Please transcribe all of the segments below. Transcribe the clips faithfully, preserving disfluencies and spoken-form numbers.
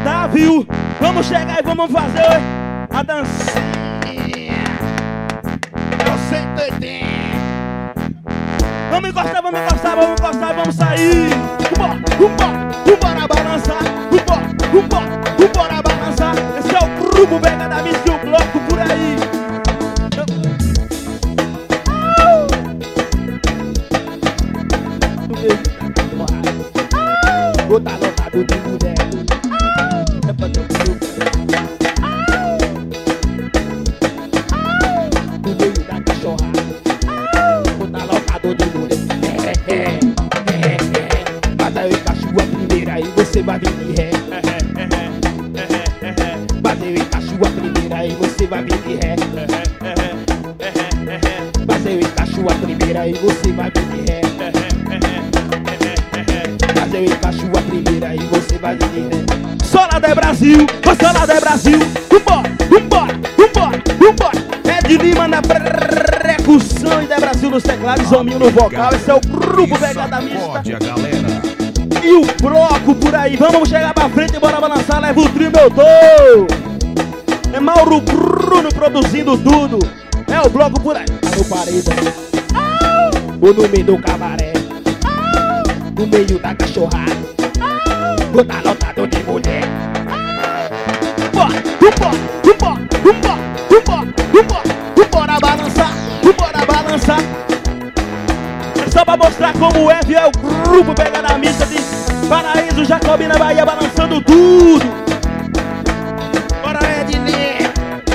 sentar, viu? Vamos chegar e vamos fazer a dancinha. Eu sento e tem. Vamos encostar, vamos encostar, vamos encostar, vamos sair. Vambora, vambora, vambora balançar. Vambora, vambora, vambora balançar. Esse é o grupo Vega da Mista e o bloco por aí. Vou tá lotado de mulher. É pra não ser no meio da cachorrada. Vou tá lotado de mulher. É, é, é, é. Mas aí eu encaixo a primeira e você vai vir de ré. Mas eu encaixo a primeira e você vai vir de ré. Mas eu encaixo a primeira e você vai vir de ré. Mas eu encaixo a primeira e você vai vir de ré. Solada é Brasil, Solada é Brasil. Vambora, vambora, vambora, vambora. É de Lima na percussão e é Brasil nos teclados, Zominho no vocal. Esse é o grupo Vega da Mista e o bloco por aí. Vamos chegar pra frente e bora balançar. Leva o trio, meu tô. É Mauro Bruno produzindo tudo. É o bloco por aí. Tá no paredão ou no meio do cabaré, no meio da cachorrada. Vou tá lotado de mulher. Vambora, vambora, vambora, vambora, vambora, vambora, vambora balançar, vambora balançar. É só pra mostrar como é, viu? É o grupo Vega da Mista de Paraíso, Jacobina, Bahia, balançando tudo. Bora, Ednei.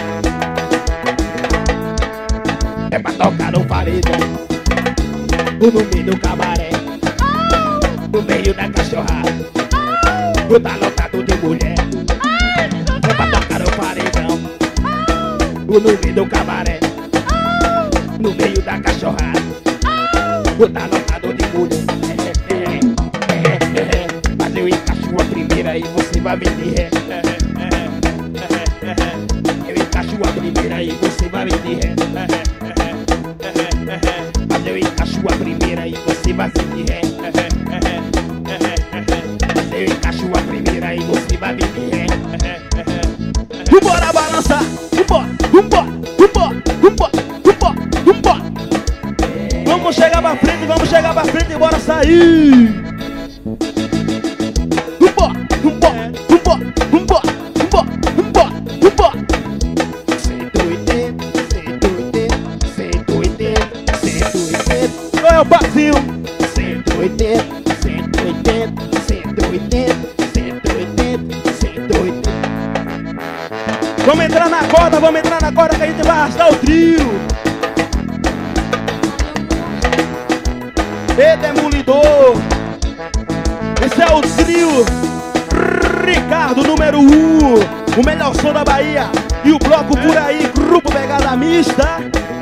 É pra tocar no paredão ou no meio do cabaré, no meio da cachorrada. Vou tá lotado de mulher. É pra tocar no paredão ou no meio do cabaré, no meio da cachorrada. Vou tá lotado de mulher. É, é, é, é, é. Mas eu encaixo a primeira e você vai vir de ré. Eu encaixo a primeira e você vai vir de ré. Mas eu encaixo a primeira e você vai vir de ré. Mas eu encaixo a primeira e você vai vir de ré. Vambora balançar, vambora, vambora, vambora, vambora, vambora, vambora. Vamos chegar pra frente, vamos chegar pra frente e bora sair. Vambora, vambora, vambora, vambora, vambora, vambora, vambora. cento e oitenta, cento e oitenta, cento e oitenta, cento e oitenta. Qual é o passinho? cento e oitenta, cento e oitenta, cento e oitenta, cento e oitenta, cento e oitenta. Vamos entrar na corda, vamos entrar na corda que a gente vai arrastar o trio. E Demolidor. Esse é o trio Ricardo número um, o melhor som da Bahia. E o bloco por aí, grupo Vega da Mista.